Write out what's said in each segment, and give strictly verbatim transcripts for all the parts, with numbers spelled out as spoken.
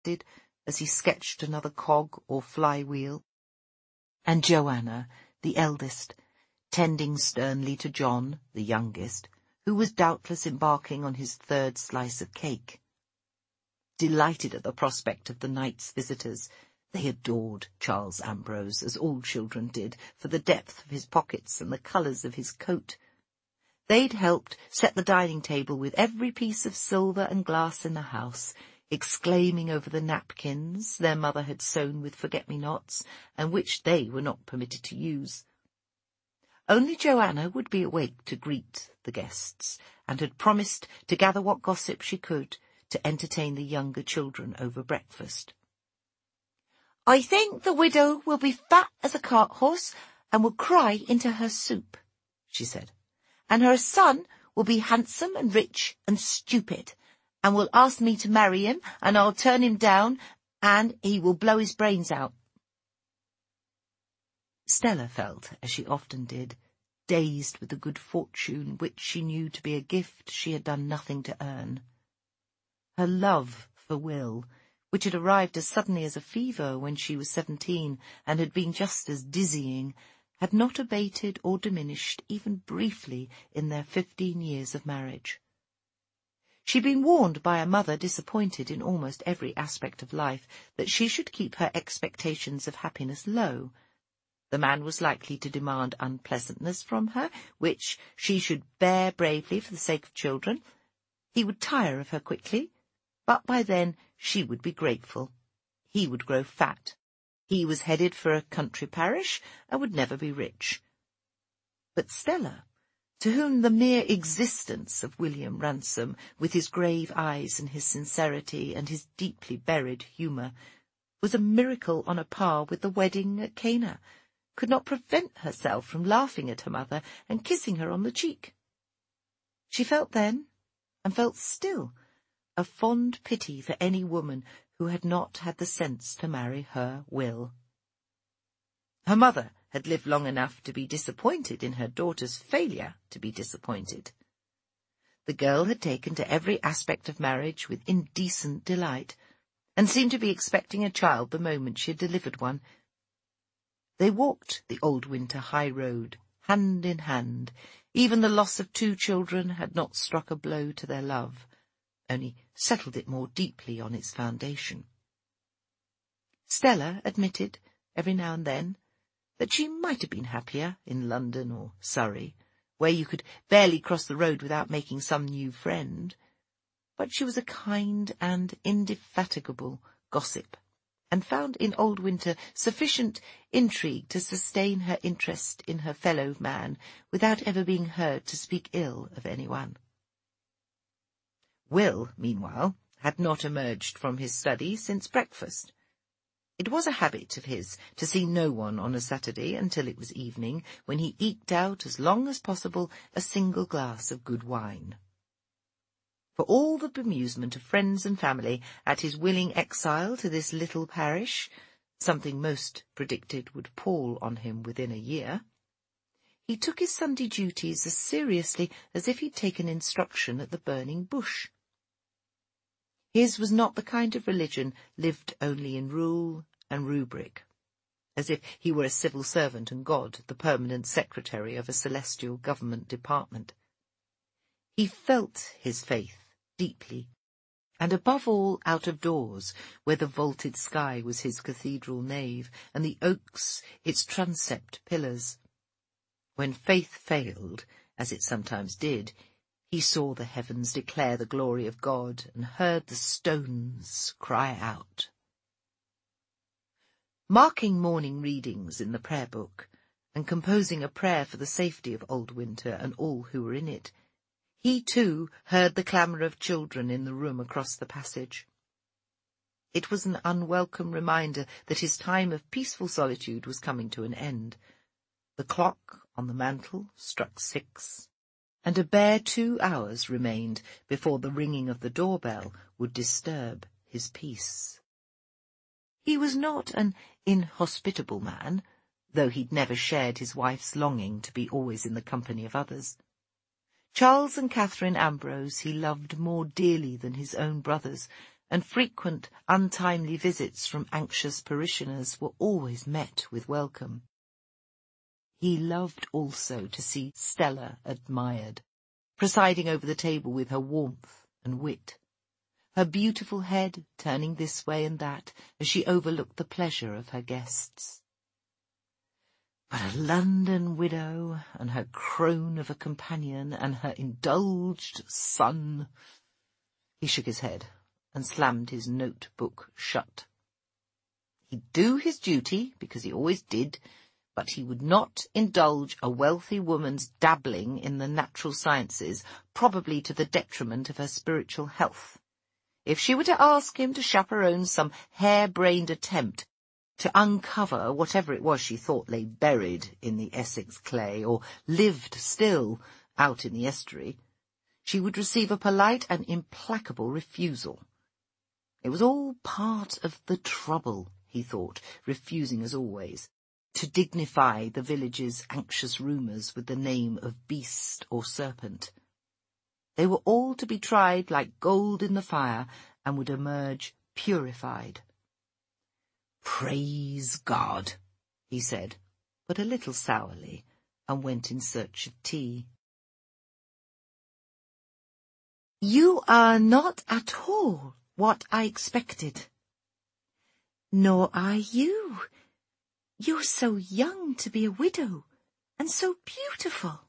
did as he sketched another cog or flywheel. And Joanna, the eldest, tending sternly to John, the youngest, who was doubtless embarking on his third slice of cake. Delighted at the prospect of the night's visitors, they adored Charles Ambrose, as all children did, for the depth of his pockets and the colours of his coat. They'd helped set the dining table with every piece of silver and glass in the house, exclaiming over the napkins their mother had sewn with forget-me-nots, and which they were not permitted to use. Only Joanna would be awake to greet the guests, and had promised to gather what gossip she could to entertain the younger children over breakfast. "I think the widow will be fat as a cart-horse and will cry into her soup," she said, "and her son will be handsome and rich and stupid, and will ask me to marry him, and I'll turn him down, and he will blow his brains out." Stella felt, as she often did, dazed with the good fortune which she knew to be a gift she had done nothing to earn. Her love for Will, which had arrived as suddenly as a fever when she was seventeen and had been just as dizzying, had not abated or diminished even briefly in their fifteen years of marriage. She'd been warned by a mother disappointed in almost every aspect of life that she should keep her expectations of happiness low. The man was likely to demand unpleasantness from her, which she should bear bravely for the sake of children. He would tire of her quickly, but by then she would be grateful. He would grow fat. He was headed for a country parish and would never be rich. But Stella, to whom the mere existence of William Ransom, with his grave eyes and his sincerity and his deeply buried humour, was a miracle on a par with the wedding at Cana, could not prevent herself from laughing at her mother and kissing her on the cheek. She felt then, and felt still, a fond pity for any woman who had not had the sense to marry her Will. Her mother had lived long enough to be disappointed in her daughter's failure to be disappointed. The girl had taken to every aspect of marriage with indecent delight, and seemed to be expecting a child the moment she had delivered one. They walked the old winter high road, hand in hand. Even the loss of two children had not struck a blow to their love, only settled it more deeply on its foundation. Stella admitted, every now and then, that she might have been happier in London or Surrey, where you could barely cross the road without making some new friend. But she was a kind and indefatigable gossip, and found in Old Winter sufficient intrigue to sustain her interest in her fellow man without ever being heard to speak ill of anyone. Will, meanwhile, had not emerged from his study since breakfast. It was a habit of his to see no one on a Saturday until it was evening, when he eked out as long as possible a single glass of good wine. For all the bemusement of friends and family at his willing exile to this little parish, something most predicted would pall on him within a year, he took his Sunday duties as seriously as if he'd taken instruction at the burning bush. His was not the kind of religion lived only in rule and rubric, as if he were a civil servant and God the permanent secretary of a celestial government department. He felt his faith deeply, and above all out of doors, where the vaulted sky was his cathedral nave, and the oaks its transept pillars. When faith failed, as it sometimes did, he saw the heavens declare the glory of God, and heard the stones cry out. Marking morning readings in the prayer book, and composing a prayer for the safety of Old Winter and all who were in it, he, too, heard the clamour of children in the room across the passage. It was an unwelcome reminder that his time of peaceful solitude was coming to an end. The clock on the mantel struck six, and a bare two hours remained before the ringing of the doorbell would disturb his peace. He was not an inhospitable man, though he'd never shared his wife's longing to be always in the company of others. Charles and Catherine Ambrose he loved more dearly than his own brothers, and frequent untimely visits from anxious parishioners were always met with welcome. He loved also to see Stella admired, presiding over the table with her warmth and wit, her beautiful head turning this way and that as she overlooked the pleasure of her guests. But a London widow, and her crone of a companion, and her indulged son— He shook his head and slammed his notebook shut. He'd do his duty, because he always did, but he would not indulge a wealthy woman's dabbling in the natural sciences, probably to the detriment of her spiritual health. If she were to ask him to chaperone some hare-brained attempt to uncover whatever it was she thought lay buried in the Essex clay, or lived still out in the estuary, she would receive a polite and implacable refusal. It was all part of the trouble, he thought, refusing as always, to dignify the village's anxious rumours with the name of beast or serpent. They were all to be tried like gold in the fire, and would emerge purified. "Praise God," he said, but a little sourly, and went in search of tea. "You are not at all what I expected." "Nor are you. You're so young to be a widow, and so beautiful."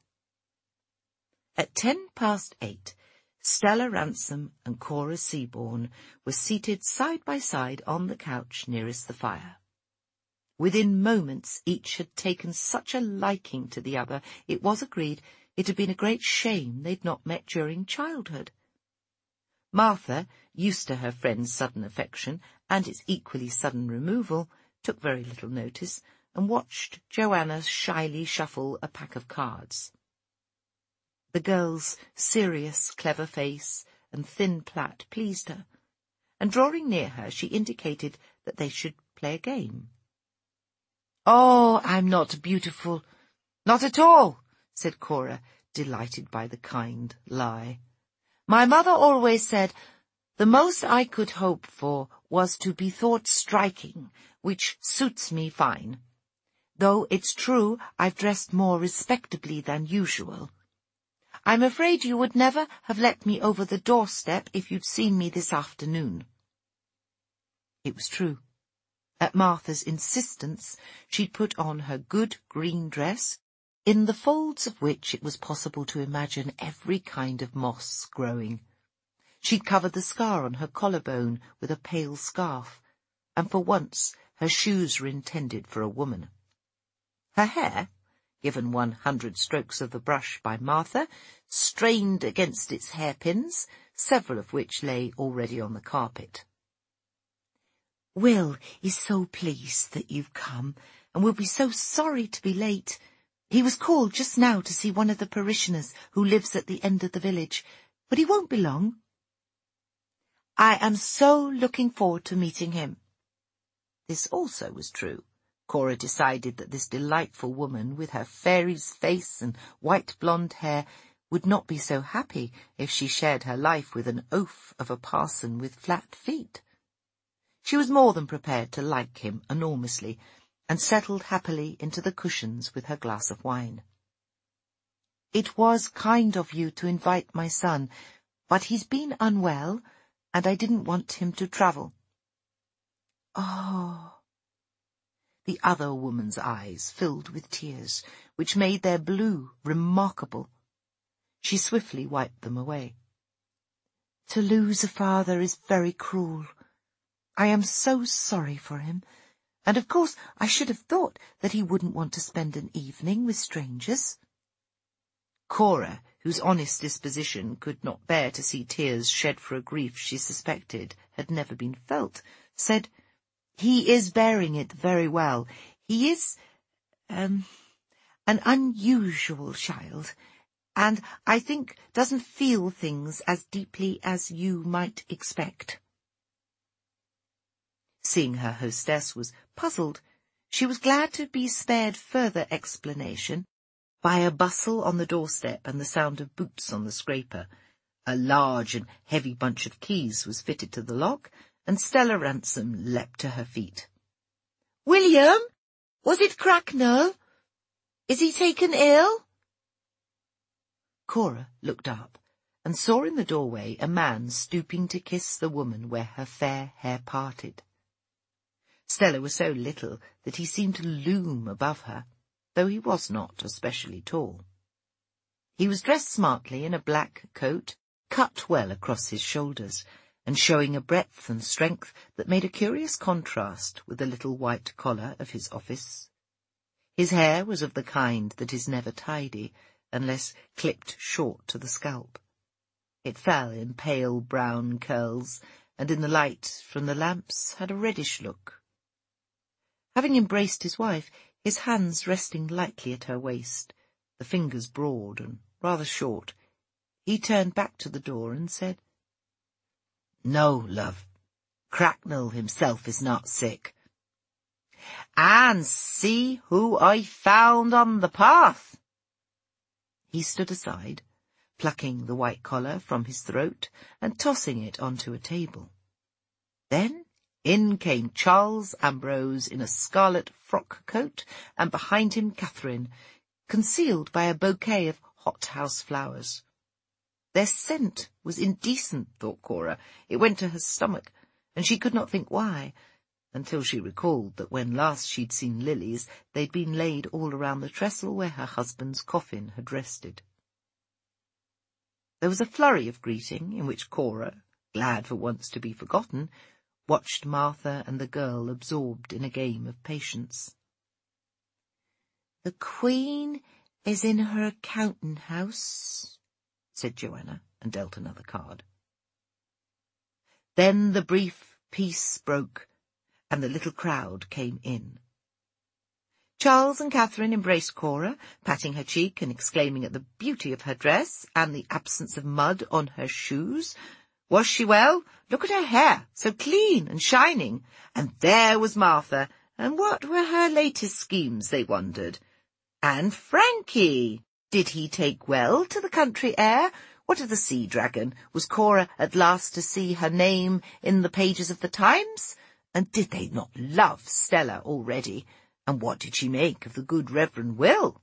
At ten past eight, Stella Ransom and Cora Seaborn were seated side by side on the couch nearest the fire. Within moments each had taken such a liking to the other, it was agreed it had been a great shame they'd not met during childhood. Martha, used to her friend's sudden affection and its equally sudden removal, took very little notice, and watched Joanna shyly shuffle a pack of cards. The girl's serious, clever face and thin plait pleased her, and drawing near her, she indicated that they should play a game. "Oh, I'm not beautiful. Not at all," said Cora, delighted by the kind lie. "My mother always said the most I could hope for was to be thought striking, which suits me fine. Though it's true I've dressed more respectably than usual. I'm afraid you would never have let me over the doorstep if you'd seen me this afternoon." It was true. At Martha's insistence, she'd put on her good green dress, in the folds of which it was possible to imagine every kind of moss growing. She'd covered the scar on her collarbone with a pale scarf, and for once her shoes were intended for a woman. Her hair, given one hundred strokes of the brush by Martha, strained against its hairpins, several of which lay already on the carpet. "Will is so pleased that you've come, and will be so sorry to be late. He was called just now to see one of the parishioners who lives at the end of the village, but he won't be long." "I am so looking forward to meeting him." This also was true. Cora decided that this delightful woman, with her fairy's face and white blonde hair, would not be so happy if she shared her life with an oaf of a parson with flat feet. She was more than prepared to like him enormously, and settled happily into the cushions with her glass of wine. "It was kind of you to invite my son, but he's been unwell, and I didn't want him to travel." "Oh." The other woman's eyes filled with tears, which made their blue remarkable. She swiftly wiped them away. "To lose a father is very cruel. I am so sorry for him, and of course I should have thought that he wouldn't want to spend an evening with strangers." Cora, whose honest disposition could not bear to see tears shed for a grief she suspected had never been felt, said, "He is bearing it very well. He is, um, an unusual child, and I think doesn't feel things as deeply as you might expect." Seeing her hostess was puzzled, she was glad to be spared further explanation by a bustle on the doorstep and the sound of boots on the scraper, A large and heavy bunch of keys was fitted to the lock, and Stella Ransom leapt to her feet. "William, was it Cracknell? Is he taken ill?" Cora looked up and saw in the doorway a man stooping to kiss the woman where her fair hair parted. Stella was so little that he seemed to loom above her, though he was not especially tall. He was dressed smartly in a black coat, cut well across his shoulders, and showing a breadth and strength that made a curious contrast with the little white collar of his office. His hair was of the kind that is never tidy, unless clipped short to the scalp. It fell in pale brown curls, and in the light from the lamps had a reddish look. Having embraced his wife, his hands resting lightly at her waist, the fingers broad and rather short, he turned back to the door and said, "No, love, Cracknell himself is not sick. And see who I found on the path." He stood aside, plucking the white collar from his throat and tossing it onto a table. Then in came Charles Ambrose in a scarlet frock coat, and behind him Catherine, concealed by a bouquet of hothouse flowers. Their scent was indecent, thought Cora. It went to her stomach, and she could not think why, until she recalled that when last she'd seen lilies, they'd been laid all around the trestle where her husband's coffin had rested. There was a flurry of greeting in which Cora, glad for once to be forgotten, watched Martha and the girl absorbed in a game of patience. "The Queen is in her counting-house," said Joanna, and dealt another card. Then the brief peace broke, and the little crowd came in. Charles and Catherine embraced Cora, patting her cheek and exclaiming at the beauty of her dress and the absence of mud on her shoes. Was she well? Look at her hair, so clean and shining. And there was Martha, and what were her latest schemes, they wondered. And Frankie, did he take well to the country air? What of the Sea Dragon? Was Cora at last to see her name in the pages of the Times? And did they not love Stella already? And what did she make of the good Reverend Will?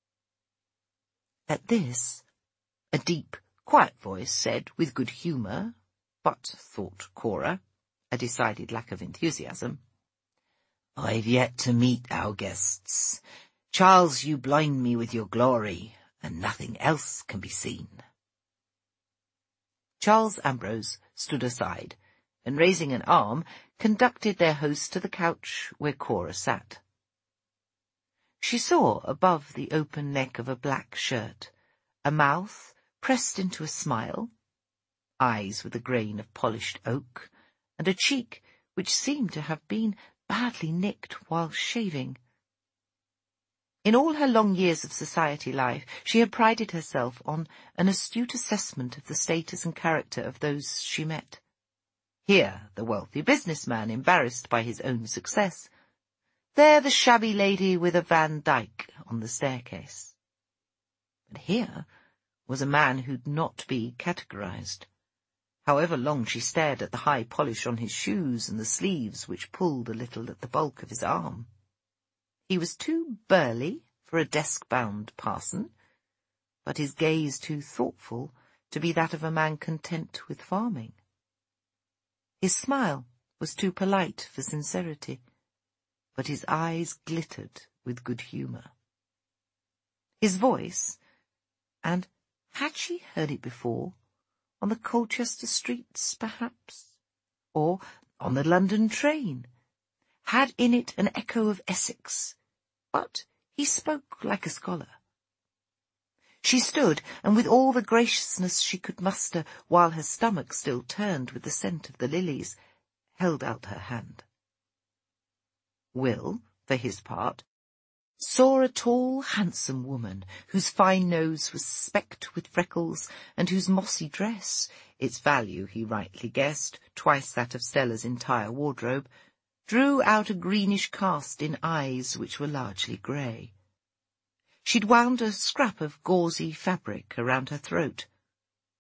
At this, a deep, quiet voice said, with good humour, but, thought Cora, a decided lack of enthusiasm, "I've yet to meet our guests. Charles, you blind me with your glory, and nothing else can be seen." Charles Ambrose stood aside, and raising an arm, conducted their host to the couch where Cora sat. She saw above the open neck of a black shirt a mouth pressed into a smile, eyes with a grain of polished oak, and a cheek which seemed to have been badly nicked while shaving. In all her long years of society life, she had prided herself on an astute assessment of the status and character of those she met. Here the wealthy businessman embarrassed by his own success, there the shabby lady with a Van Dyke on the staircase. But here was a man who'd not be categorized. However long she stared at the high polish on his shoes and the sleeves which pulled a little at the bulk of his arm. He was too burly for a desk-bound parson, but his gaze too thoughtful to be that of a man content with farming. His smile was too polite for sincerity, but his eyes glittered with good humour. His voice, and had she heard it before, on the Colchester streets, perhaps, or on the London train, had in it an echo of Essex, but he spoke like a scholar. She stood, and with all the graciousness she could muster, while her stomach still turned with the scent of the lilies, held out her hand. Will, for his part, saw a tall, handsome woman, whose fine nose was specked with freckles, and whose mossy dress, its value, he rightly guessed, twice that of Stella's entire wardrobe, drew out a greenish cast in eyes which were largely grey. She'd wound a scrap of gauzy fabric around her throat.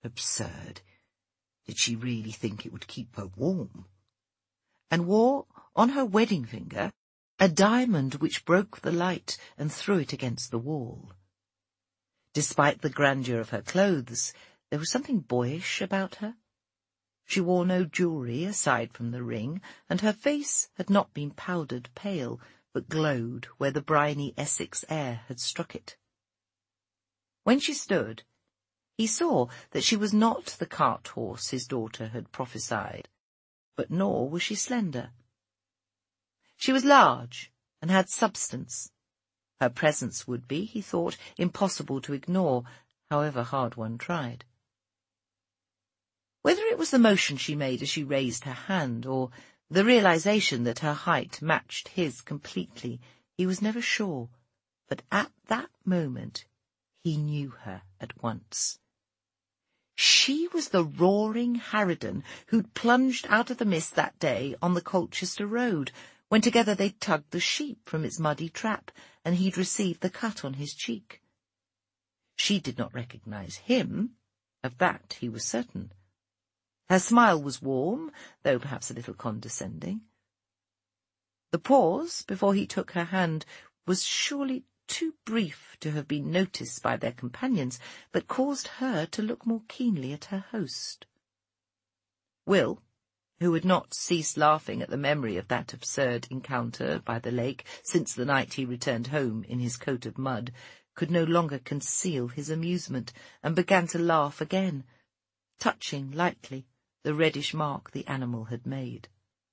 Absurd. Did she really think it would keep her warm? And wore, on her wedding finger, a diamond which broke the light and threw it against the wall. Despite the grandeur of her clothes, there was something boyish about her. She wore no jewellery aside from the ring, and her face had not been powdered pale, but glowed where the briny Essex air had struck it. When she stood, he saw that she was not the cart-horse his daughter had prophesied, but nor was she slender. She was large and had substance. Her presence would be, he thought, impossible to ignore, however hard one tried. Whether it was the motion she made as she raised her hand, or the realization that her height matched his completely, he was never sure, but at that moment he knew her at once. She was the roaring harridan who'd plunged out of the mist that day on the Colchester road, when together they tugged the sheep from its muddy trap, and he'd received the cut on his cheek. She did not recognize him, of that he was certain. Her smile was warm, though perhaps a little condescending. The pause before he took her hand was surely too brief to have been noticed by their companions, but caused her to look more keenly at her host. Will, who had not ceased laughing at the memory of that absurd encounter by the lake since the night he returned home in his coat of mud, could no longer conceal his amusement, and began to laugh again, touching lightly the reddish mark the animal had made.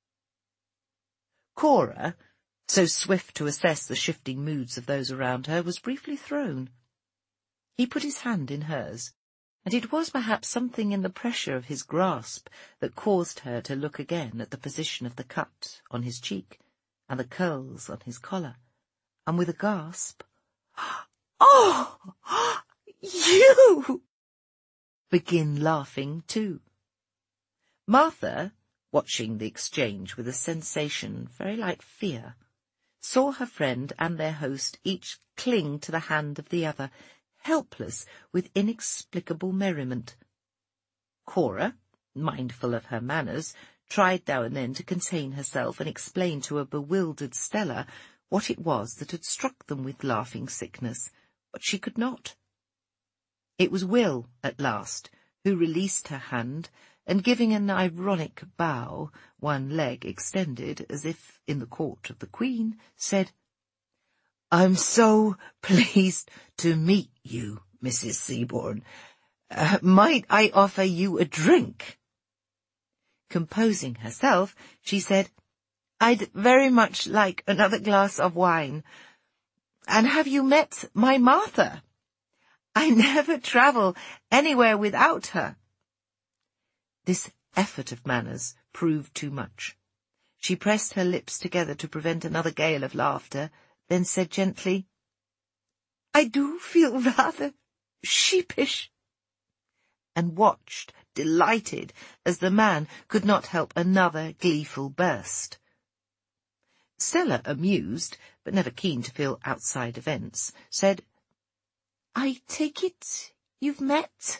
Cora, so swift to assess the shifting moods of those around her, was briefly thrown. He put his hand in hers, and it was perhaps something in the pressure of his grasp that caused her to look again at the position of the cut on his cheek and the curls on his collar, and with a gasp, "Oh, you!" begin laughing too. Martha, watching the exchange with a sensation very like fear, saw her friend and their host each cling to the hand of the other, helpless with inexplicable merriment. Cora, mindful of her manners, tried now and then to contain herself and explain to a bewildered Stella what it was that had struck them with laughing sickness, but she could not. It was Will, at last, who released her hand, and giving an ironic bow, one leg extended as if in the court of the Queen, said, "I'm so pleased to meet you, Missus Seaborn. Uh, might I offer you a drink?" Composing herself, she said, "I'd very much like another glass of wine. And have you met my Martha? I never travel anywhere without her." This effort of manners proved too much. She pressed her lips together to prevent another gale of laughter, then said gently, "I do feel rather sheepish," and watched, delighted, as the man could not help another gleeful burst. Stella, amused, but never keen to feel outside events, said, "I take it you've met?"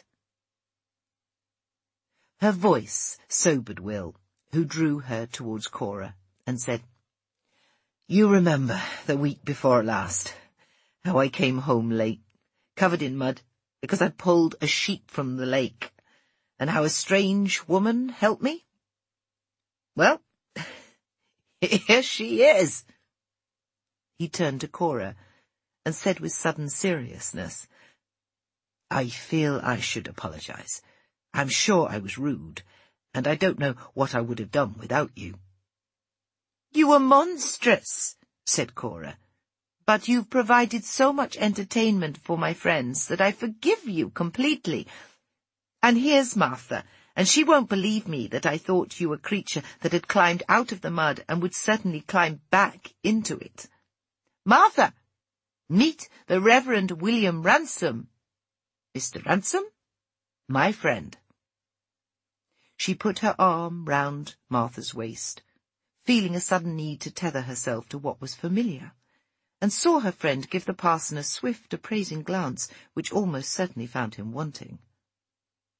Her voice sobered Will, who drew her towards Cora, and said, "You remember the week before last, how I came home late, covered in mud, because I'd pulled a sheep from the lake, and how a strange woman helped me? Well, here she is." He turned to Cora, and said with sudden seriousness, "I feel I should apologize. I'm sure I was rude, and I don't know what I would have done without you." "You were monstrous," said Cora, "but you've provided so much entertainment for my friends that I forgive you completely. And here's Martha, and she won't believe me that I thought you a creature that had climbed out of the mud and would certainly climb back into it. Martha, meet the Reverend William Ransom. Mister Ransom, my friend." She put her arm round Martha's waist, feeling a sudden need to tether herself to what was familiar, and saw her friend give the parson a swift, appraising glance which almost certainly found him wanting.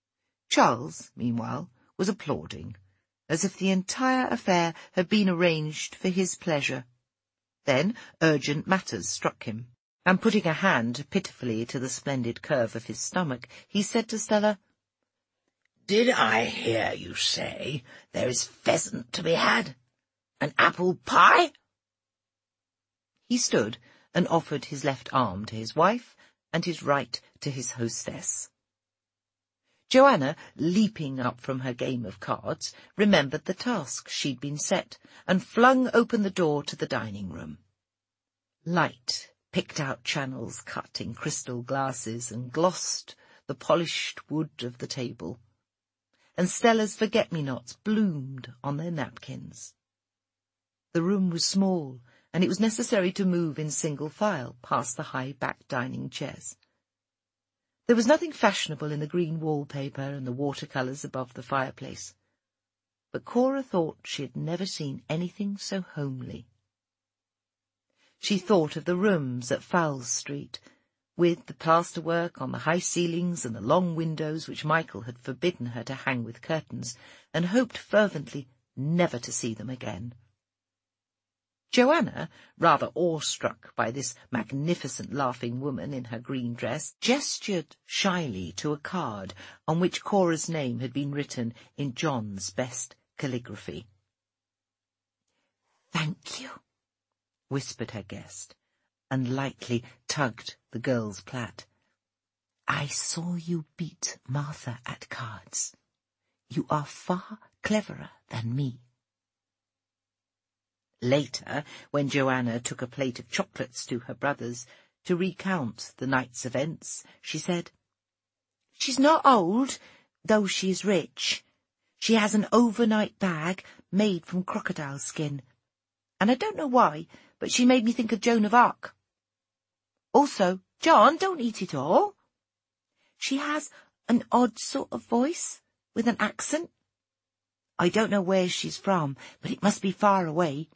Charles, meanwhile, was applauding, as if the entire affair had been arranged for his pleasure. Then urgent matters struck him, and putting a hand pitifully to the splendid curve of his stomach, he said to Stella, "Did I hear you say there is pheasant to be had? And apple pie?" He stood and offered his left arm to his wife and his right to his hostess. Joanna, leaping up from her game of cards, remembered the task she'd been set, and flung open the door to the dining-room. Light picked out channels cut in crystal glasses and glossed the polished wood of the table, and Stella's forget-me-nots bloomed on their napkins. The room was small, and it was necessary to move in single file past the high-backed dining chairs. There was nothing fashionable in the green wallpaper and the watercolours above the fireplace, but Cora thought she had never seen anything so homely. She thought of the rooms at Fowles Street, with the plasterwork on the high ceilings and the long windows which Michael had forbidden her to hang with curtains, and hoped fervently never to see them again. Joanna, rather awestruck by this magnificent laughing woman in her green dress, gestured shyly to a card on which Cora's name had been written in John's best calligraphy. "Thank you," whispered her guest, and lightly tugged the girl's plait. "I saw you beat Martha at cards. You are far cleverer than me." Later, when Joanna took a plate of chocolates to her brothers to recount the night's events, she said, "She's not old, though she is rich. She has an overnight bag made from crocodile skin, and I don't know why, but she made me think of Joan of Arc. Also, John, don't eat it all. She has an odd sort of voice, with an accent. I don't know where she's from, but it must be far away."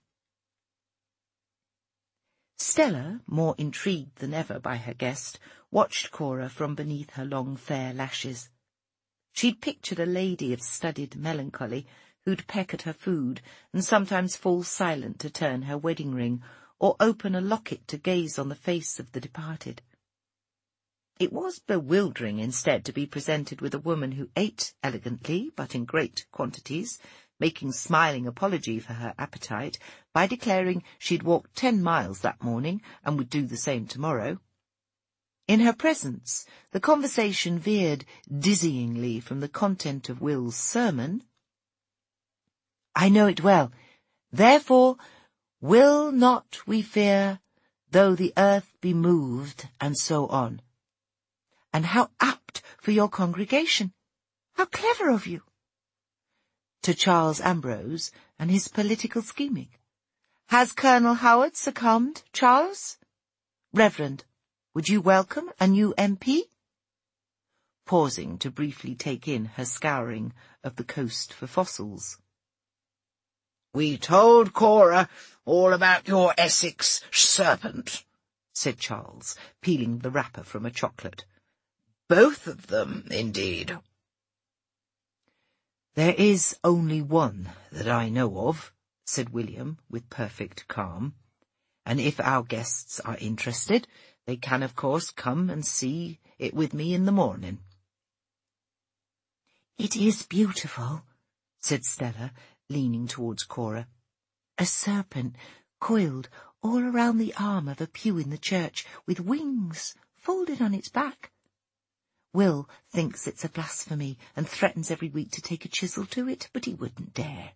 Stella, more intrigued than ever by her guest, watched Cora from beneath her long fair lashes. She'd pictured a lady of studied melancholy who'd peck at her food and sometimes fall silent to turn her wedding ring, or open a locket to gaze on the face of the departed. It was bewildering instead to be presented with a woman who ate elegantly, but in great quantities, making smiling apology for her appetite by declaring she'd walked ten miles that morning and would do the same tomorrow. In her presence, the conversation veered dizzyingly from the content of Will's sermon. "I know it well. Therefore, will not we fear, though the earth be moved," and so on. And how apt for your congregation. How clever of you. To Charles Ambrose and his political scheming. Has Colonel Howard succumbed, Charles? Reverend, would you welcome a new M P? Pausing to briefly take in her scouring of the coast for fossils. "We told Cora all about your Essex serpent," said Charles, peeling the wrapper from a chocolate. "Both of them, indeed." "There is only one that I know of," said William with perfect calm, "and if our guests are interested, they can of course come and see it with me in the morning." "It is beautiful," said Stella, leaning towards Cora. "A serpent coiled all around the arm of a pew in the church, with wings folded on its back. Will thinks it's a blasphemy and threatens every week to take a chisel to it, but he wouldn't dare."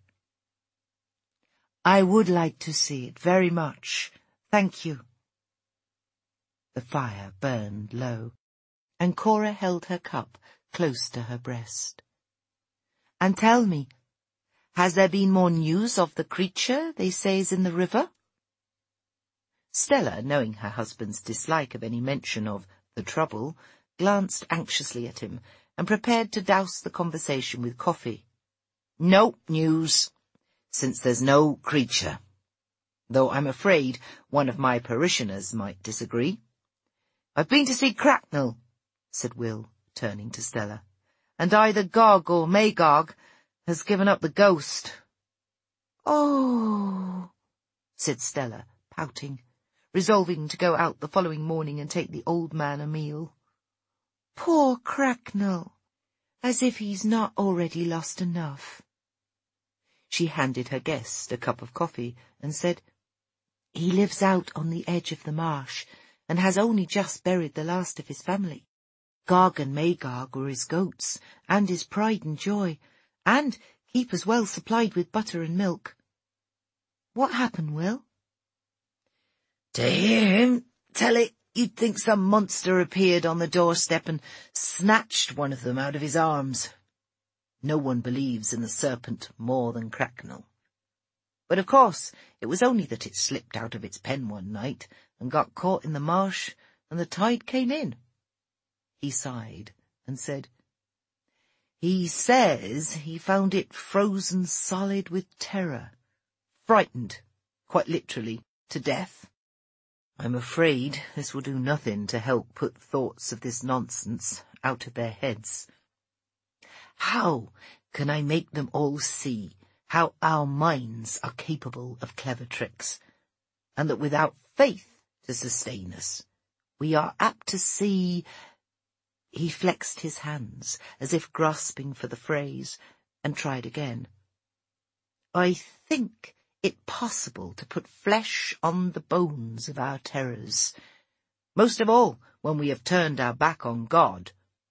"I would like to see it very much, thank you." The fire burned low, and Cora held her cup close to her breast. "And tell me, has there been more news of the creature they say's in the river?" Stella, knowing her husband's dislike of any mention of the trouble, glanced anxiously at him and prepared to douse the conversation with coffee. "No news, since there's no creature, though I'm afraid one of my parishioners might disagree. I've been to see Cracknell," said Will, turning to Stella. and either Gog or Magog has given up the ghost." "Oh," said Stella, pouting, resolving to go out the following morning and take the old man a meal. "Poor Cracknell, as if he's not already lost enough." She handed her guest a cup of coffee and said, "He lives out on the edge of the marsh and has only just buried the last of his family. Gog and Magog were his goats and his pride and joy, and keep us well supplied with butter and milk. What happened, Will?" "To hear him tell it, you'd think some monster appeared on the doorstep and snatched one of them out of his arms. No one believes in the serpent more than Cracknell. But of course it was only that it slipped out of its pen one night and got caught in the marsh, and the tide came in." He sighed and said, "He says he found it frozen solid with terror, frightened, quite literally, to death. I'm afraid this will do nothing to help put thoughts of this nonsense out of their heads. How can I make them all see how our minds are capable of clever tricks, and that without faith to sustain us, we are apt to see—" He flexed his hands, as if grasping for the phrase, and tried again. "I think it possible to put flesh on the bones of our terrors, most of all when we have turned our back on God."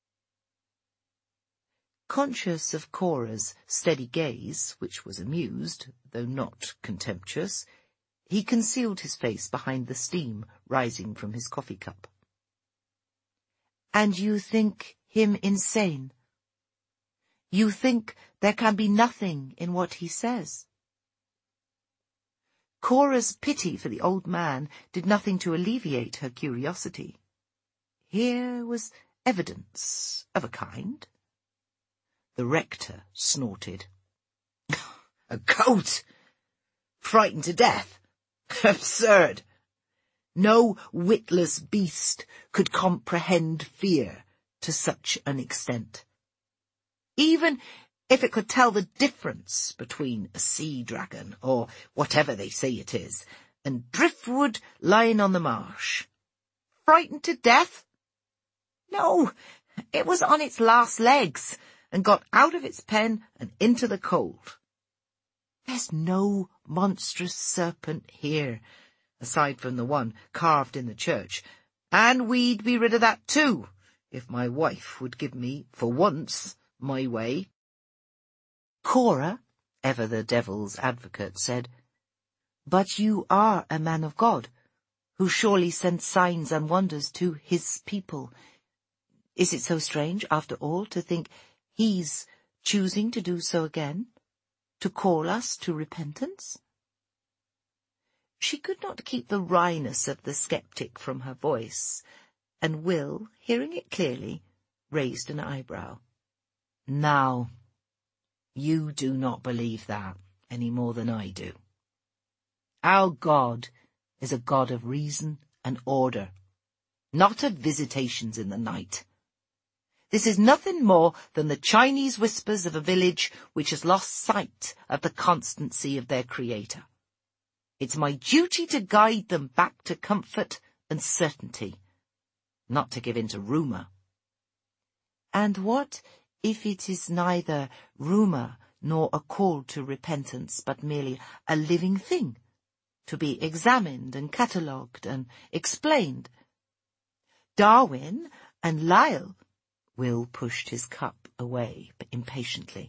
Conscious of Cora's steady gaze, which was amused, though not contemptuous, he concealed his face behind the steam rising from his coffee cup. "And you think him insane? You think there can be nothing in what he says?" Cora's pity for the old man did nothing to alleviate her curiosity. Here was evidence of a kind. The rector snorted. "A goat? Frightened to death? Absurd! No witless beast could comprehend fear to such an extent. Even if it could tell the difference between a sea dragon, or whatever they say it is, and driftwood lying on the marsh. Frightened to death? No, it was on its last legs, and got out of its pen and into the cold. There's no monstrous serpent here, aside from the one carved in the church, and we'd be rid of that too, if my wife would give me, for once, my way." Cora, ever the devil's advocate, said, "But you are a man of God, who surely sent signs and wonders to his people. Is it so strange, after all, to think he's choosing to do so again, to call us to repentance?" She could not keep the wryness of the sceptic from her voice, and Will, hearing it clearly, raised an eyebrow. "Now, you do not believe that any more than I do. Our God is a God of reason and order, not of visitations in the night. This is nothing more than the Chinese whispers of a village which has lost sight of the constancy of their Creator. It's my duty to guide them back to comfort and certainty, not to give in to rumour." "And what if it is neither rumour nor a call to repentance, but merely a living thing, to be examined and catalogued and explained? Darwin and Lyell—" Will pushed his cup away impatiently.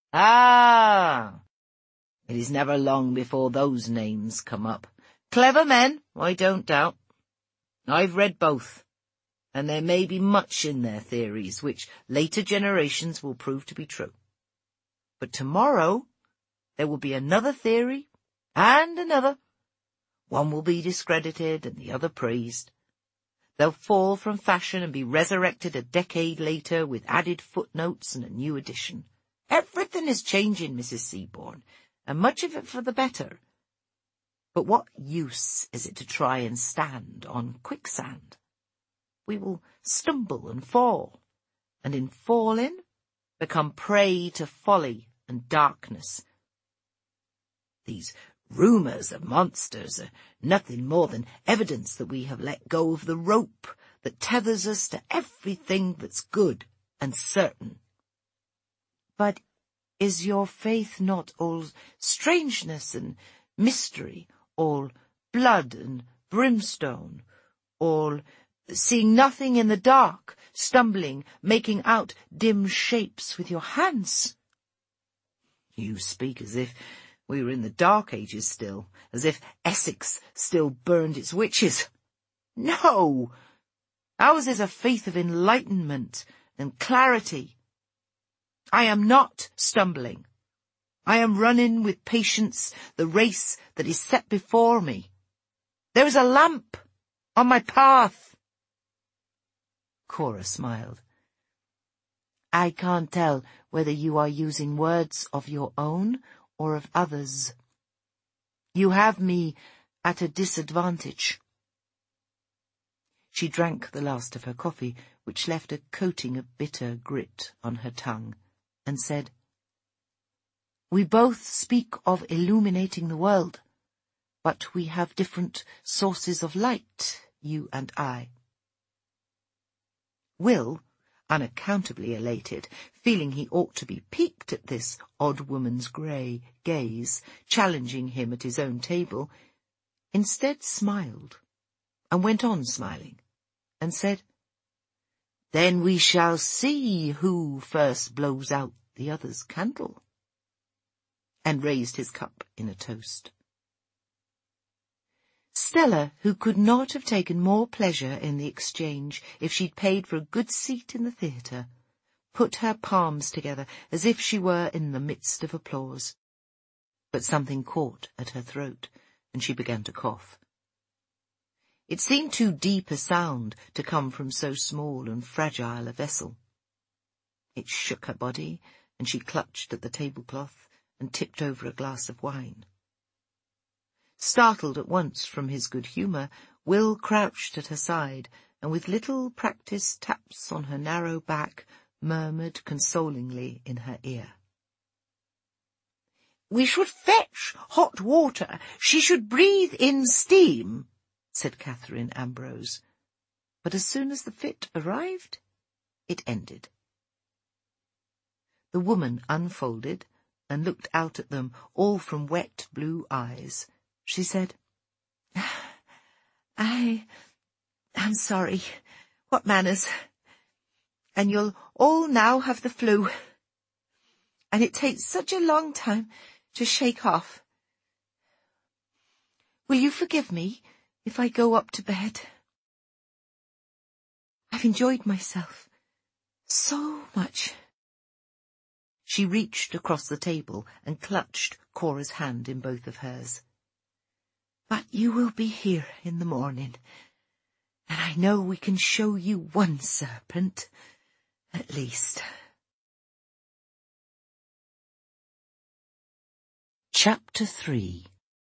"Ah! It is never long before those names come up. Clever men, I don't doubt. I've read both, and there may be much in their theories which later generations will prove to be true. But tomorrow there will be another theory, and another. One will be discredited and the other praised. They'll fall from fashion and be resurrected a decade later with added footnotes and a new edition. Everything is changing, Missus Seaborn, and much of it for the better. But what use is it to try and stand on quicksand? We will stumble and fall, and in falling become prey to folly and darkness. These rumours of monsters are nothing more than evidence that we have let go of the rope that tethers us to everything that's good and certain. But is your faith not all strangeness and mystery, all blood and brimstone, all seeing nothing in the dark, stumbling, making out dim shapes with your hands? You speak as if we were in the Dark Ages still, as if Essex still burned its witches. No! Ours is a faith of enlightenment and clarity. I am not stumbling. I am running with patience the race that is set before me. There is a lamp on my path. Cora smiled. I can't tell whether you are using words of your own or of others. You have me at a disadvantage. She drank the last of her coffee, which left a coating of bitter grit on her tongue, and said, We both speak of illuminating the world, but we have different sources of light, you and I. Will, unaccountably elated, feeling he ought to be piqued at this odd woman's grey gaze, challenging him at his own table, instead smiled, and went on smiling, and said, Then we shall see who first blows out the other's candle, and raised his cup in a toast. Stella, who could not have taken more pleasure in the exchange if she'd paid for a good seat in the theatre, put her palms together as if she were in the midst of applause. But something caught at her throat, and she began to cough. It seemed too deep a sound to come from so small and fragile a vessel. It shook her body, and she clutched at the tablecloth and tipped over a glass of wine. Startled at once from his good humour, Will crouched at her side, and with little practised taps on her narrow back, murmured consolingly in her ear. "We should fetch hot water. She should breathe in steam," said Catherine Ambrose. But as soon as the fit arrived, it ended. The woman unfolded and looked out at them, all from wet blue eyes. She said, I am sorry. What manners. And you'll all now have the flu. And it takes such a long time to shake off. Will you forgive me if I go up to bed? I've enjoyed myself so much. She reached across the table and clutched Cora's hand in both of hers. But you will be here in the morning, and I know we can show you one serpent, at least. Chapter three.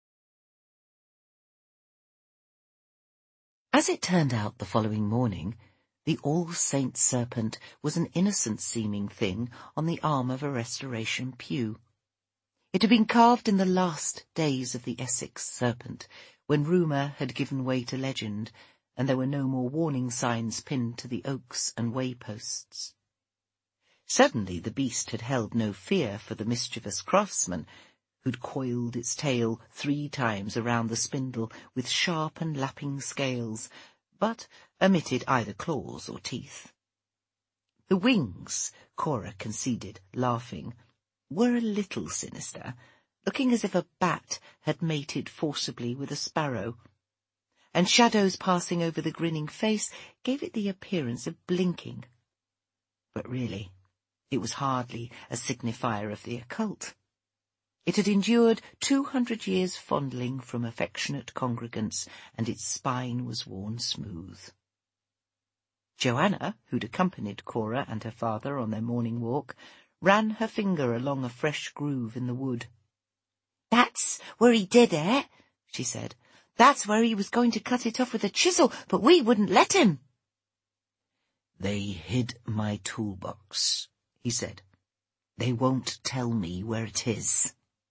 As it turned out the following morning, the All Saints serpent was an innocent-seeming thing on the arm of a restoration pew. It had been carved in the last days of the Essex serpent, when rumour had given way to legend, and there were no more warning signs pinned to the oaks and wayposts. Certainly the beast had held no fear for the mischievous craftsman, who'd coiled its tail three times around the spindle with sharp and lapping scales, but omitted either claws or teeth. The wings, Cora conceded, laughing, were a little sinister, looking as if a bat had mated forcibly with a sparrow, and shadows passing over the grinning face gave it the appearance of blinking. But really, it was hardly a signifier of the occult. It had endured two hundred years' fondling from affectionate congregants, and its spine was worn smooth. Joanna, who'd accompanied Cora and her father on their morning walk, ran her finger along a fresh groove in the wood. "That's where he did it," she said. "That's where he was going to cut it off with a chisel, but we wouldn't let him." "They hid my toolbox," he said, They won't tell me where it is.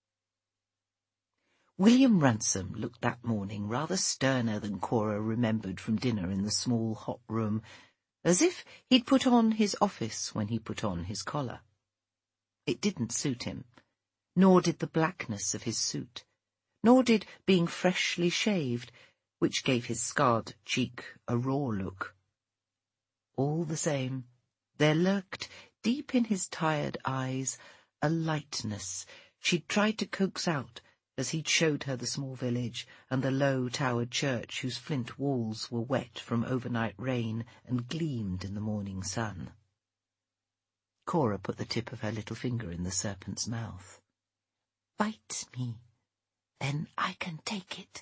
William Ransom looked that morning rather sterner than Cora remembered from dinner in the small hot room, as if he'd put on his office when he put on his collar. It didn't suit him, nor did the blackness of his suit, nor did being freshly shaved, which gave his scarred cheek a raw look. All the same, there lurked deep in his tired eyes a lightness she'd tried to coax out as he'd showed her the small village and the low-towered church whose flint walls were wet from overnight rain and gleamed in the morning sun. Cora put the tip of her little finger in the serpent's mouth. "Bite me, then I can take it.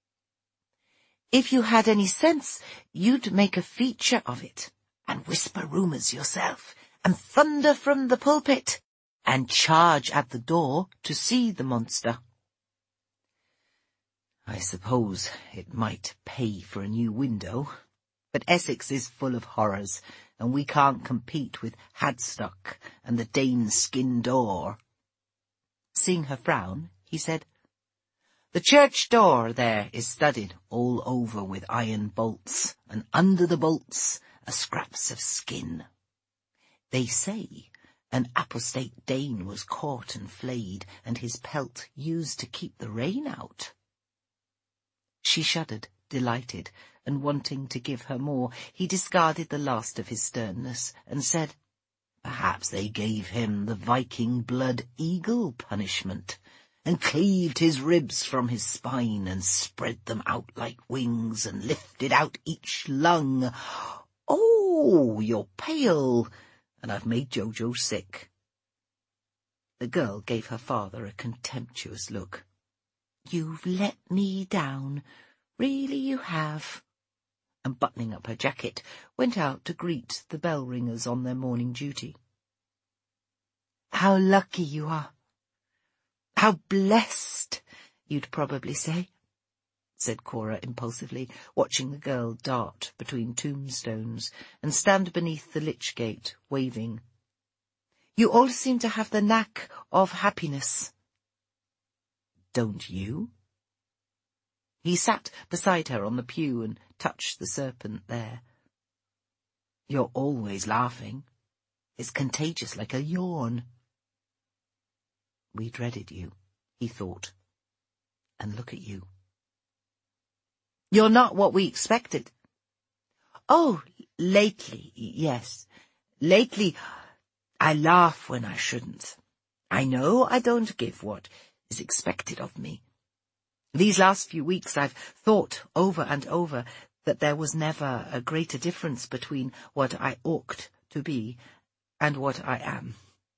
If you had any sense, you'd make a feature of it, and whisper rumours yourself, and thunder from the pulpit, and charge at the door to see the monster." "I suppose it might pay for a new window, but Essex is full of horrors, and we can't compete with Hadstock and the Dane skin door." Seeing her frown, he said, "The church door there is studded all over with iron bolts, and under the bolts are scraps of skin. They say an apostate Dane was caught and flayed, and his pelt used to keep the rain out." She shuddered, delighted, and wanting to give her more, he discarded the last of his sternness, and said, "Perhaps they gave him the Viking blood eagle punishment, and cleaved his ribs from his spine, and spread them out like wings, and lifted out each lung. Oh, you're pale, and I've made Jojo sick." The girl gave her father a contemptuous look. "You've let me down, really you have," and buttoning up her jacket, went out to greet the bell-ringers on their morning duty. "How lucky you are! How blessed, you'd probably say," said Cora impulsively, watching the girl dart between tombstones and stand beneath the lich gate, waving. "You all seem to have the knack of happiness." "Don't you?" He sat beside her on the pew and touched the serpent there. "You're always laughing. It's contagious like a yawn." "We dreaded you," he thought. "And look at you." "You're not what we expected." "Oh, lately, yes. Lately, I laugh when I shouldn't. I know I don't give what is expected of me. These last few weeks I've thought over and over that there was never a greater difference between what I ought to be and what I am."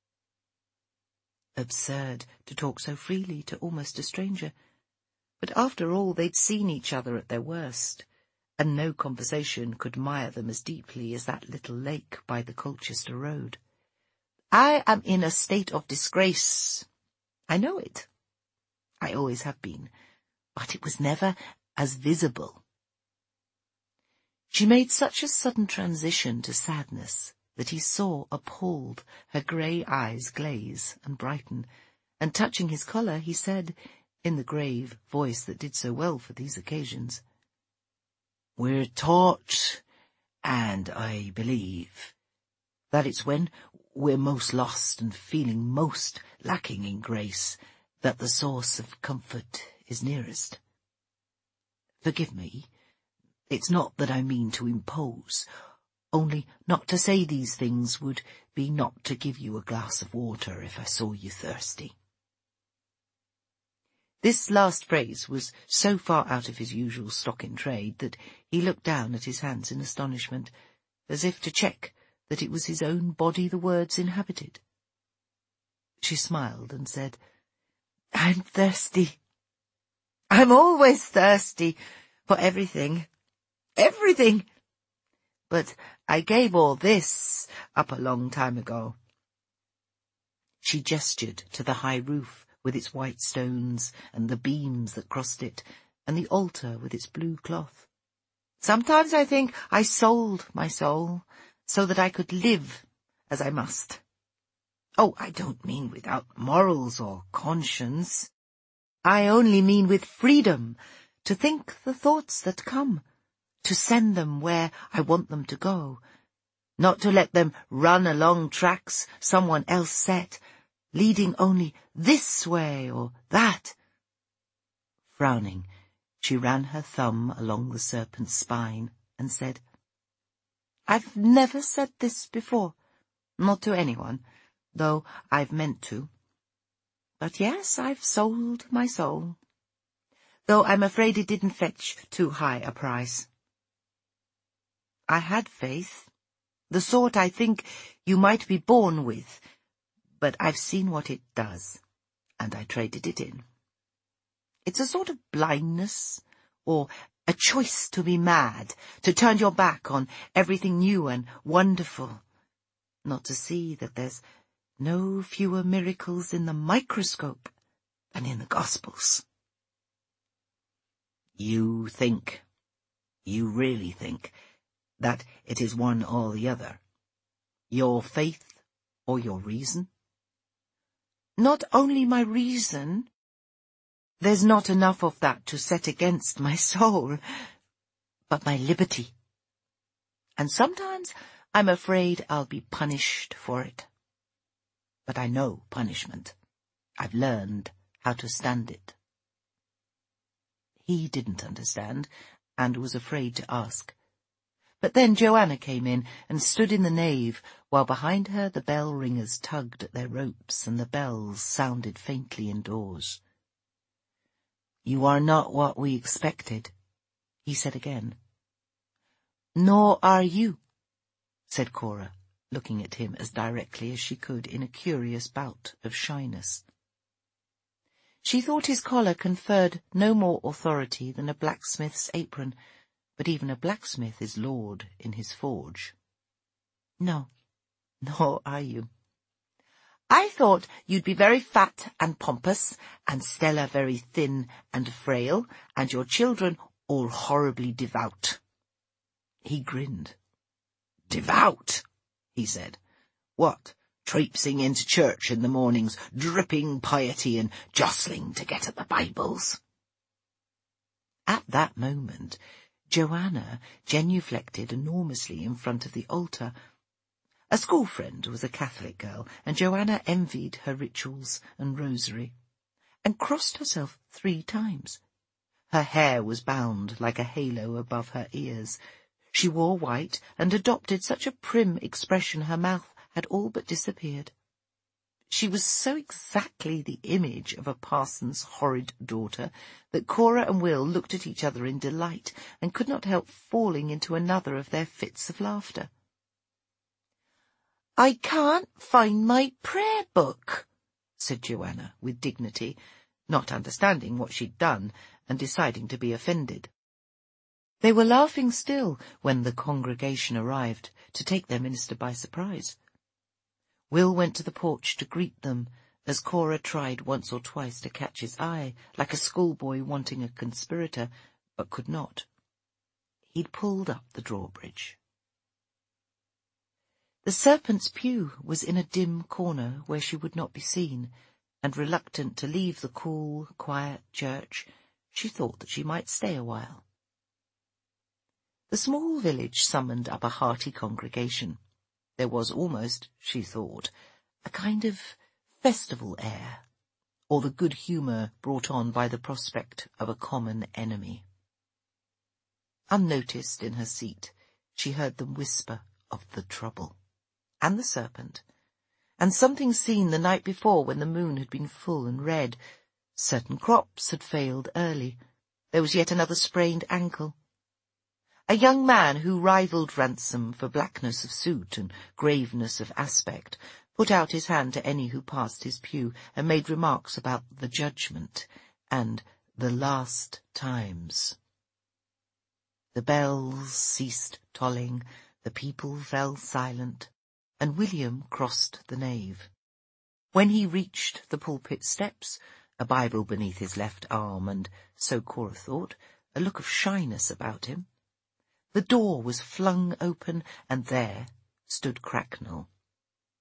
Absurd to talk so freely to almost a stranger. But after all, they'd seen each other at their worst, and no conversation could mire them as deeply as that little lake by the Colchester road. "I am in a state of disgrace. I know it. I always have been. But it was never as visible." She made such a sudden transition to sadness that he saw, appalled, her grey eyes glaze and brighten, and touching his collar, he said, in the grave voice that did so well for these occasions, "We're taught, and I believe, that it's when we're most lost and feeling most lacking in grace that the source of comfort is nearest. Forgive me, it's not that I mean to impose, only not to say these things would be not to give you a glass of water if I saw you thirsty." This last phrase was so far out of his usual stock in trade that he looked down at his hands in astonishment, as if to check that it was his own body the words inhabited. She smiled and said, "I'm thirsty. I'm always thirsty for everything, everything. But I gave all this up a long time ago." She gestured to the high roof with its white stones and the beams that crossed it, and the altar with its blue cloth. "Sometimes I think I sold my soul so that I could live as I must. Oh, I don't mean without morals or conscience. I only mean with freedom to think the thoughts that come, to send them where I want them to go, not to let them run along tracks someone else set, leading only this way or that. Frowning, she ran her thumb along the serpent's spine and said, I've never said this before, not to anyone, though I've meant to. But yes, I've sold my soul, though I'm afraid it didn't fetch too high a price. I had faith, the sort I think you might be born with, but I've seen what it does, and I traded it in. It's a sort of blindness, or a choice to be mad, to turn your back on everything new and wonderful, not to see that there's no fewer miracles in the microscope than in the Gospels. You think, you really think, that it is one or the other, your faith or your reason? Not only my reason. There's not enough of that to set against my soul, but my liberty. And sometimes I'm afraid I'll be punished for it. But I know punishment. I've learned how to stand it. He didn't understand, and was afraid to ask. But then Joanna came in and stood in the nave, while behind her the bell ringers tugged at their ropes and the bells sounded faintly indoors. You are not what we expected, he said again. Nor are you, said Cora, looking at him as directly as she could in a curious bout of shyness. She thought his collar conferred no more authority than a blacksmith's apron, but even a blacksmith is lord in his forge. No, nor are you. I thought you'd be very fat and pompous, and Stella very thin and frail, and your children all horribly devout. He grinned. Devout, he said. What, traipsing into church in the mornings, dripping piety and jostling to get at the Bibles? At that moment, Joanna genuflected enormously in front of the altar. A school friend was a Catholic girl, and Joanna envied her rituals and rosary, and crossed herself three times. Her hair was bound like a halo above her ears. She wore white, and adopted such a prim expression her mouth had all but disappeared. She was so exactly the image of a parson's horrid daughter that Cora and Will looked at each other in delight, and could not help falling into another of their fits of laughter. I can't find my prayer book, said Joanna with dignity, not understanding what she'd done and deciding to be offended. They were laughing still when the congregation arrived to take their minister by surprise. Will went to the porch to greet them as Cora tried once or twice to catch his eye, like a schoolboy wanting a conspirator, but could not. He'd pulled up the drawbridge. The serpent's pew was in a dim corner where she would not be seen, and reluctant to leave the cool, quiet church, she thought that she might stay a while. The small village summoned up a hearty congregation. There was almost, she thought, a kind of festival air, or the good humour brought on by the prospect of a common enemy. Unnoticed in her seat, she heard them whisper of the trouble, and the serpent, and something seen the night before when the moon had been full and red. Certain crops had failed early. There was yet another sprained ankle. A young man who rivalled Ransom for blackness of suit and graveness of aspect put out his hand to any who passed his pew and made remarks about the judgment and the last times. The bells ceased tolling, the people fell silent, and William crossed the nave. When he reached the pulpit steps, a Bible beneath his left arm, and, so Cora thought, a look of shyness about him, the door was flung open, and there stood Cracknell.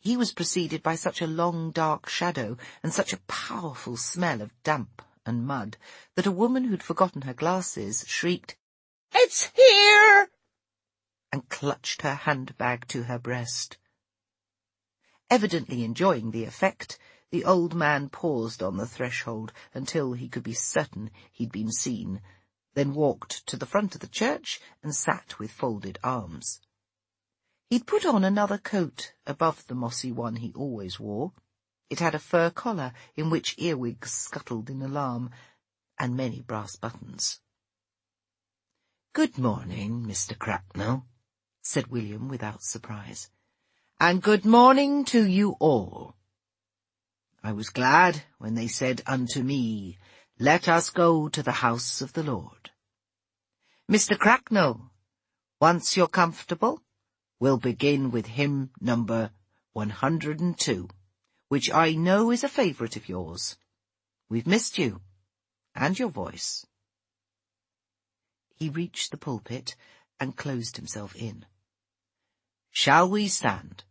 He was preceded by such a long dark shadow and such a powerful smell of damp and mud that a woman who'd forgotten her glasses shrieked, "It's here!" and clutched her handbag to her breast. Evidently enjoying the effect, the old man paused on the threshold until he could be certain he'd been seen, then walked to the front of the church and sat with folded arms. He'd put on another coat above the mossy one he always wore. It had a fur collar in which earwigs scuttled in alarm, and many brass buttons. "Good morning, Mister Cracknell," said William without surprise. "And good morning to you all. I was glad when they said unto me, Let us go to the house of the Lord. Mister Cracknell, once you're comfortable, we'll begin with hymn number one hundred and two, which I know is a favourite of yours. We've missed you, and your voice." He reached the pulpit and closed himself in. "Shall we stand?"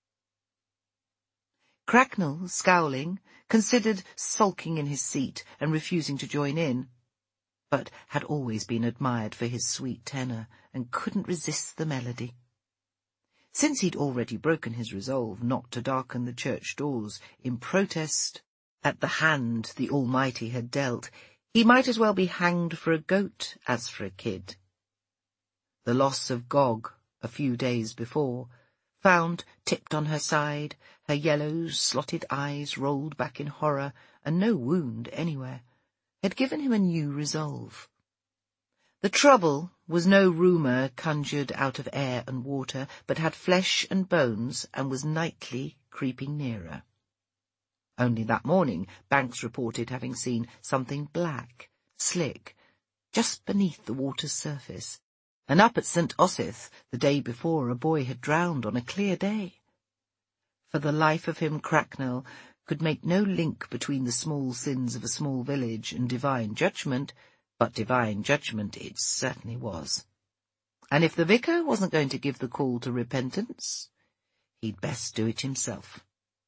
Cracknell, scowling, considered sulking in his seat and refusing to join in, but had always been admired for his sweet tenor and couldn't resist the melody. Since he'd already broken his resolve not to darken the church doors in protest at the hand the Almighty had dealt, he might as well be hanged for a goat as for a kid. The loss of Gog a few days before, found tipped on her side, her yellow, slotted eyes rolled back in horror, and no wound anywhere, had given him a new resolve. The trouble was no rumour conjured out of air and water, but had flesh and bones and was nightly creeping nearer. Only that morning Banks reported having seen something black, slick, just beneath the water's surface, and up at Saint Osyth the day before a boy had drowned on a clear day. For the life of him Cracknell could make no link between the small sins of a small village and divine judgment, but divine judgment it certainly was. And if the vicar wasn't going to give the call to repentance, he'd best do it himself.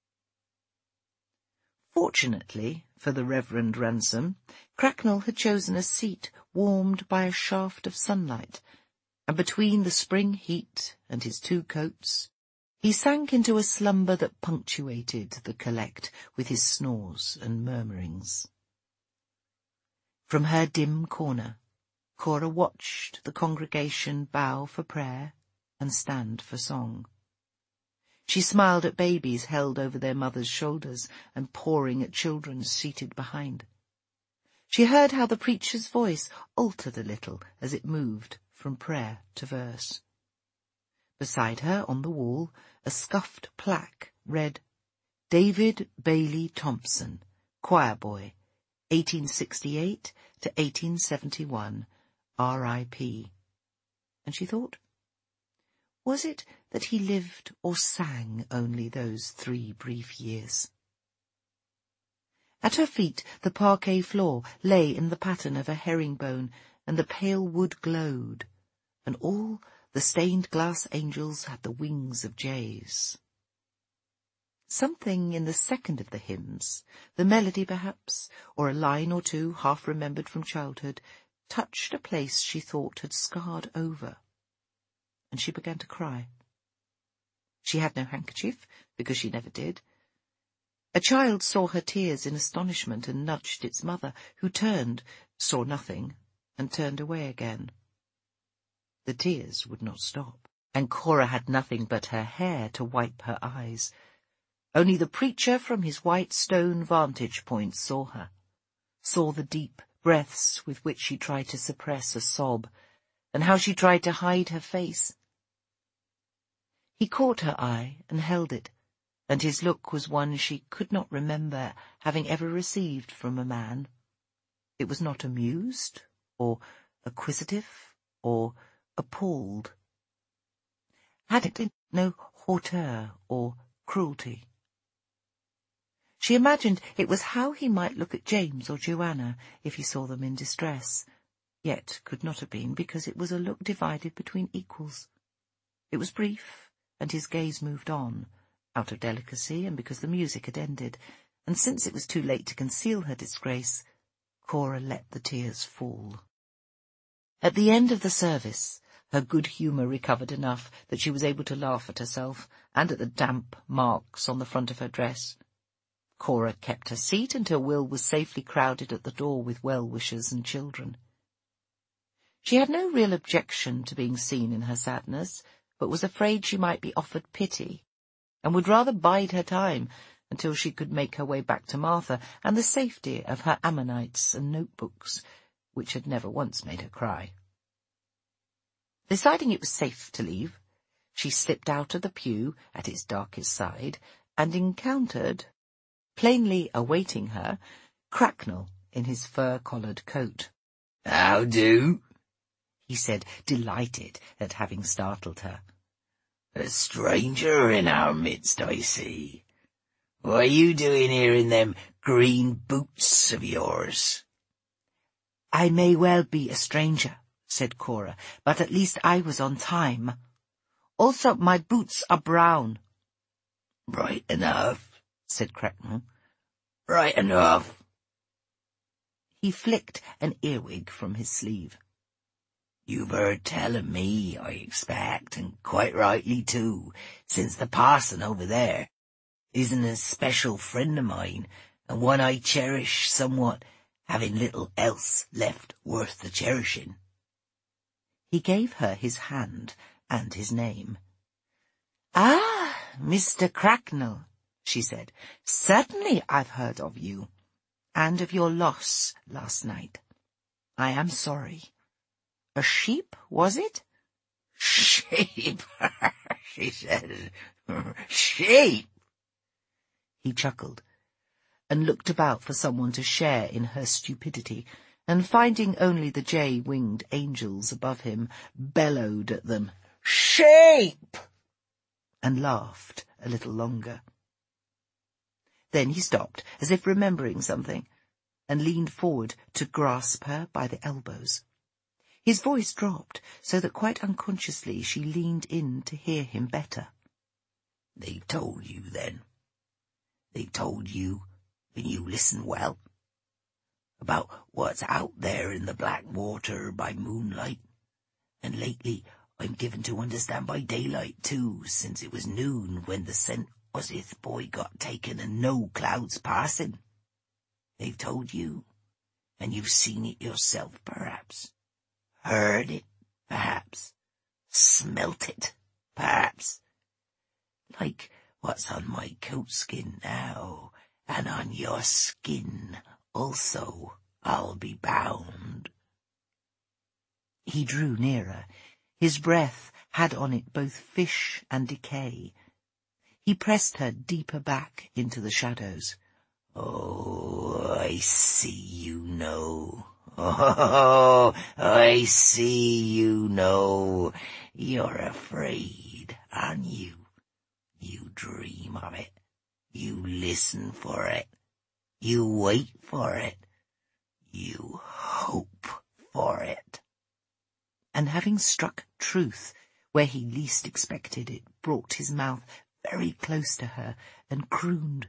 Fortunately for the Reverend Ransom, Cracknell had chosen a seat warmed by a shaft of sunlight, and between the spring heat and his two coats, he sank into a slumber that punctuated the collect with his snores and murmurings. From her dim corner, Cora watched the congregation bow for prayer and stand for song. She smiled at babies held over their mothers' shoulders and pawing at children seated behind. She heard how the preacher's voice altered a little as it moved from prayer to verse. Beside her, on the wall, a scuffed plaque read, "David Bailey Thompson, choir boy, eighteen sixty-eight to eighteen seventy-one, R I P" And she thought, was it that he lived or sang only those three brief years? At her feet the parquet floor lay in the pattern of a herringbone, and the pale wood glowed, and all the stained glass angels had the wings of jays. Something in the second of the hymns, the melody perhaps, or a line or two half remembered from childhood, touched a place she thought had scarred over, and she began to cry. She had no handkerchief, because she never did. A child saw her tears in astonishment and nudged its mother, who turned, saw nothing, and turned away again. The tears would not stop, and Cora had nothing but her hair to wipe her eyes. Only the preacher from his white stone vantage point saw her, saw the deep breaths with which she tried to suppress a sob, and how she tried to hide her face. He caught her eye and held it, and his look was one she could not remember having ever received from a man. It was not amused, or acquisitive, or appalled. Had it no hauteur or cruelty? She imagined it was how he might look at James or Joanna if he saw them in distress, yet could not have been, because it was a look divided between equals. It was brief, and his gaze moved on, out of delicacy and because the music had ended, and since it was too late to conceal her disgrace, Cora let the tears fall. At the end of the service, her good humour recovered enough that she was able to laugh at herself and at the damp marks on the front of her dress. Cora kept her seat until Will was safely crowded at the door with well-wishers and children. She had no real objection to being seen in her sadness, but was afraid she might be offered pity, and would rather bide her time until she could make her way back to Martha and the safety of her ammonites and notebooks, which had never once made her cry. Deciding it was safe to leave, she slipped out of the pew at its darkest side and encountered, plainly awaiting her, Cracknell in his fur-collared coat. "How do?" he said, delighted at having startled her. "A stranger in our midst, I see. What are you doing here in them green boots of yours?" "I may well be a stranger," said Cora, "but at least I was on time. Also, my boots are brown." "Right enough," said Cracknell. "Right enough." He flicked an earwig from his sleeve. "You've heard tell of me, I expect, and quite rightly too, since the parson over there isn't a special friend of mine, and one I cherish somewhat, having little else left worth the cherishing." He gave her his hand and his name. "Ah, Mister Cracknell," she said, "certainly I've heard of you, and of your loss last night. I am sorry. A sheep, was it?" "Sheep," she said. "Sheep." He chuckled, and looked about for someone to share in her stupidity, and finding only the jay-winged angels above him, bellowed at them, "Sheep!" and laughed a little longer. Then he stopped, as if remembering something, and leaned forward to grasp her by the elbows. His voice dropped, so that quite unconsciously she leaned in to hear him better. "They've told you, then? They've told you, and you listen well, about what's out there in the black water by moonlight, and lately I'm given to understand by daylight too, since it was noon when the Saint Osith boy got taken and no clouds passing. They've told you, and you've seen it yourself, perhaps, heard it, perhaps, smelt it, perhaps, like what's on my coatskin now, and on your skin also, I'll be bound." He drew nearer. His breath had on it both fish and decay. He pressed her deeper back into the shadows. "Oh, I see you know. Oh, I see you know. You're afraid, aren't you? You dream of it. You listen for it. You wait for it. You hope for it." And having struck truth where he least expected it, brought his mouth very close to her and crooned,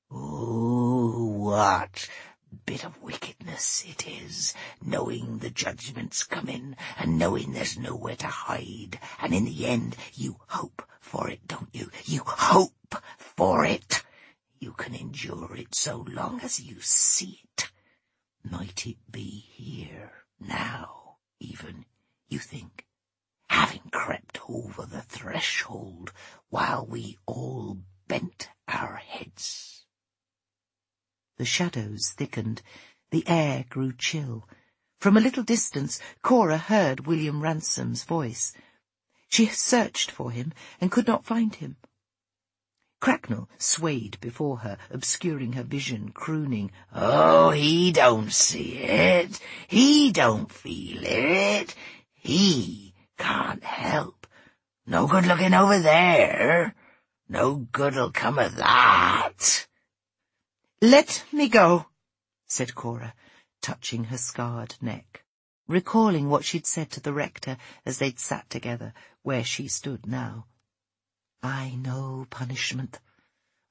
"Oh, what bit of wickedness it is, knowing the judgment's coming, and knowing there's nowhere to hide, and in the end you hope for it, don't you? You hope for it. You can endure it so long as you see it. Might it be here, now, even, you think, having crept over the threshold while we all bent our heads?" The shadows thickened. The air grew chill. From a little distance, Cora heard William Ransom's voice. She searched for him and could not find him. Cracknell swayed before her, obscuring her vision, crooning, "Oh, he don't see it. He don't feel it. He can't help. No good looking over there. No good'll come of that." "Let me go," said Cora, touching her scarred neck, recalling what she'd said to the rector as they'd sat together where she stood now. "I know punishment.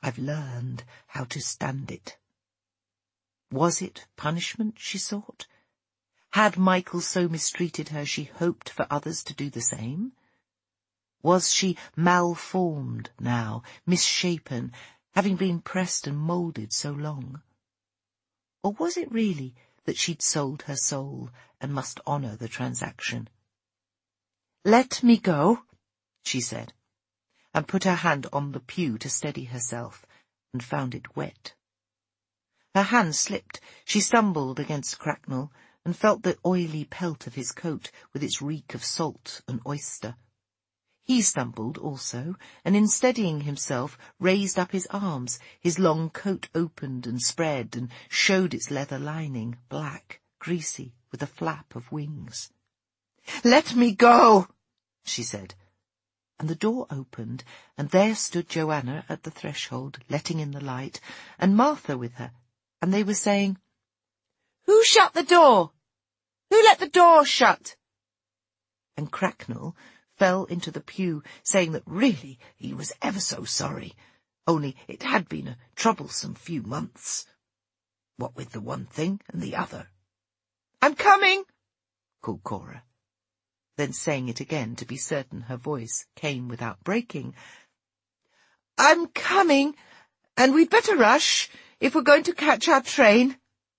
I've learned how to stand it. Was it punishment she sought? Had Michael so mistreated her she hoped for others to do the same? Was she malformed now, misshapen, having been pressed and moulded so long? Or was it really that she'd sold her soul and must honour the transaction? "Let me go," she said, and put her hand on the pew to steady herself, and found it wet. Her hand slipped. She stumbled against Cracknell, and felt the oily pelt of his coat with its reek of salt and oyster. He stumbled also, and in steadying himself raised up his arms. His long coat opened and spread and showed its leather lining, black, greasy, with a flap of wings. "Let me go," she said. And the door opened, and there stood Joanna at the threshold, letting in the light, and Martha with her, and they were saying, "Who shut the door? Who let the door shut?" And Cracknell fell into the pew, saying that really he was ever so sorry, only it had been a troublesome few months, what with the one thing and the other. "I'm coming," called Cora. Then saying it again to be certain her voice came without breaking, "I'm coming, and we'd better rush if we're going to catch our train."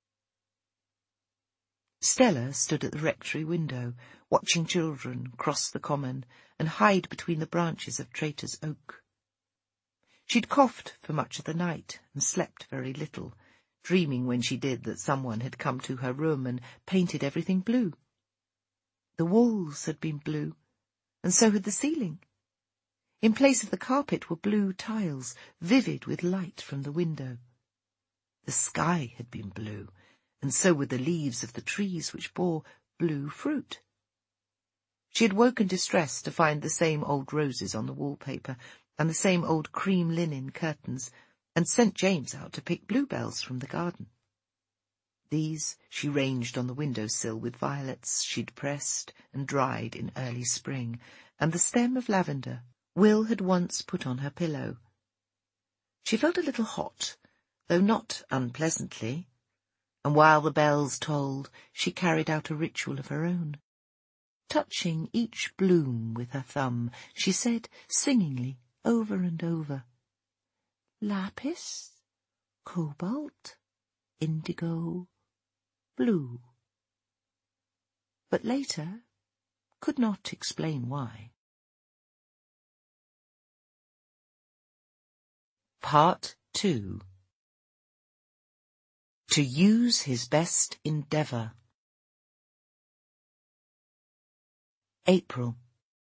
Stella stood at the rectory window, watching children cross the common and hide between the branches of Traitor's Oak. She'd coughed for much of the night and slept very little, dreaming when she did that someone had come to her room and painted everything blue. The walls had been blue, and so had the ceiling. In place of the carpet were blue tiles, vivid with light from the window. The sky had been blue, and so were the leaves of the trees which bore blue fruit. She had woken distressed to find the same old roses on the wallpaper and the same old cream linen curtains, and sent James out to pick bluebells from the garden. These she ranged on the window-sill with violets she'd pressed and dried in early spring, and the stem of lavender Will had once put on her pillow. She felt a little hot, though not unpleasantly, and while the bells tolled, she carried out a ritual of her own. Touching each bloom with her thumb, she said singingly over and over, "Lapis, cobalt, indigo, blue," but later could not explain why. Part two. To use his best endeavour. April.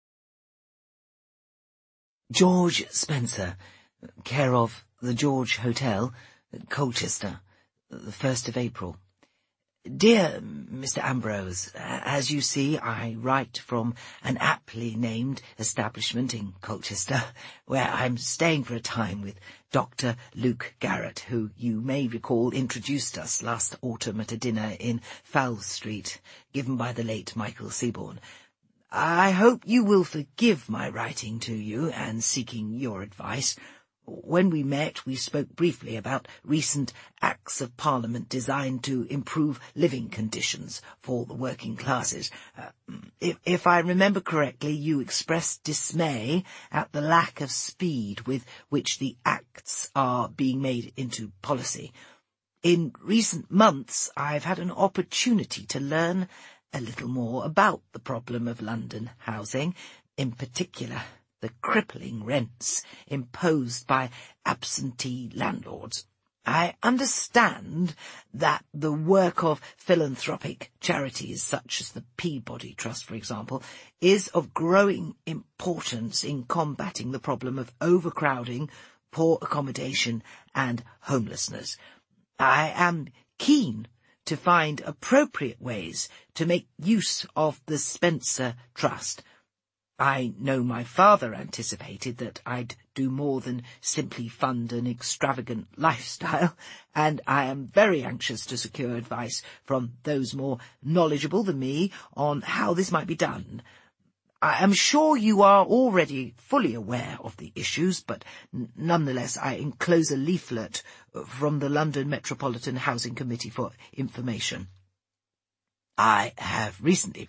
George Spencer, care of the George Hotel, Colchester, the first of April. Dear Mister Ambrose, as you see, I write from an aptly named establishment in Colchester, where I'm staying for a time with Doctor Luke Garrett, who you may recall introduced us last autumn at a dinner in Fowl Street, given by the late Michael Seaborn. I hope you will forgive my writing to you and seeking your advice. When we met, we spoke briefly about recent Acts of Parliament designed to improve living conditions for the working classes. Uh, if, if I remember correctly, you expressed dismay at the lack of speed with which the acts are being made into policy. In recent months, I've had an opportunity to learn a little more about the problem of London housing, in particular the crippling rents imposed by absentee landlords. I understand that the work of philanthropic charities such as the Peabody Trust, for example, is of growing importance in combating the problem of overcrowding, poor accommodation and homelessness. I am keen to find appropriate ways to make use of the Spencer Trust. I know my father anticipated that I'd do more than simply fund an extravagant lifestyle, and I am very anxious to secure advice from those more knowledgeable than me on how this might be done. I am sure you are already fully aware of the issues, but n- nonetheless I enclose a leaflet from the London Metropolitan Housing Committee for information. I have recently